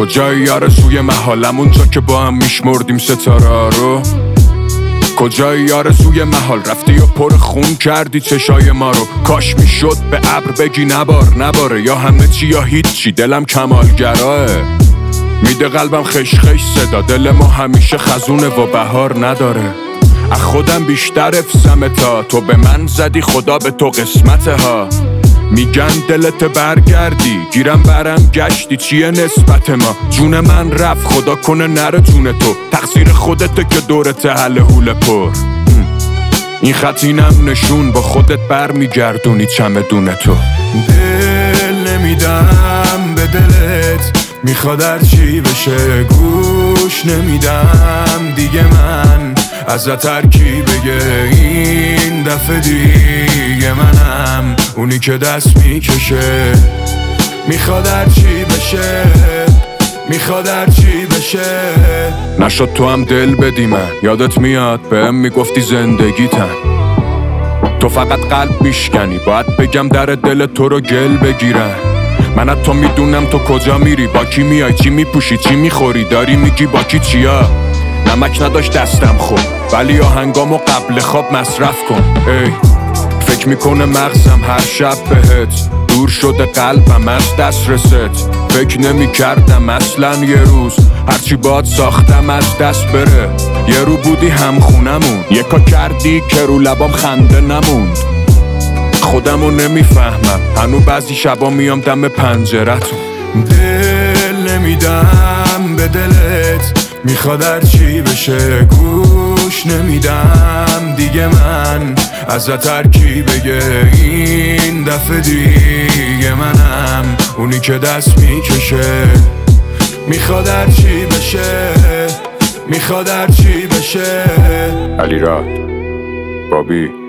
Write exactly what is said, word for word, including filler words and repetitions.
کجای یار سوی محالم اونجا که با هم میشمردیم ستاره رو؟ کجای یار سوی محال رفتی و پر خون کردی چشای ما رو؟ کاش میشد به ابر بگی نبار نباره، یا همه چی یا هیچی، دلم کمالگراه. میده قلبم خش خش صدا، دل ما همیشه خزونه و بهار نداره. از خودم بیشتر افسمه تا تو به من زدی، خدا به تو قسمته ها. میگن دلت برگردی، گیرم برم گشتی، چیه نسبت ما؟ جون من رفت خدا کنه نره جون تو، تقصیر خودته که دورت حل حول پر. این خط اینم نشون با خودت بر میگردونی چمدون تو. دل نمیدم به دلت، میخواد هرچی بشه گوش نمیدم دیگه. من ازت هرکی بگه این دفعه دیگه منم اونی که دست میکشه. میخواد هرچی بشه، میخواد هرچی بشه. نشد تو هم دل بدی من، یادت میاد بهم میگفتی زندگیتن. تو فقط قلب میشکنی، باید بگم در دل تو رو گل بگیرن. من از تو میدونم تو کجا میری، با کی میای، چی میپوشی، چی میخوری، داری میگی با کی چیا. نمک نداشت دستم خوب ولی آهنگامو قبل خواب مصرف کن. ای فکر میکنه مغزم هر شب بهت، دور شده قلبم از دست رست. فکر نمی کردم اصلا یه روز هرچی باد ساختم از دست بره. یه رو بودی هم خونمون، یکا کردی که رو لبام خنده نموند. خودمو نمیفهمم هنو بعضی شبا میام دم پنجرتون. دل نمیدم به دلت، میخواد هرچی بشه گوش نمیدم دیگه. من ازت هرکی بگه این دفعه دیگه منم اونی که دست میکشه. میخواد هرچی بشه، میخواد هرچی بشه. علیراد بابی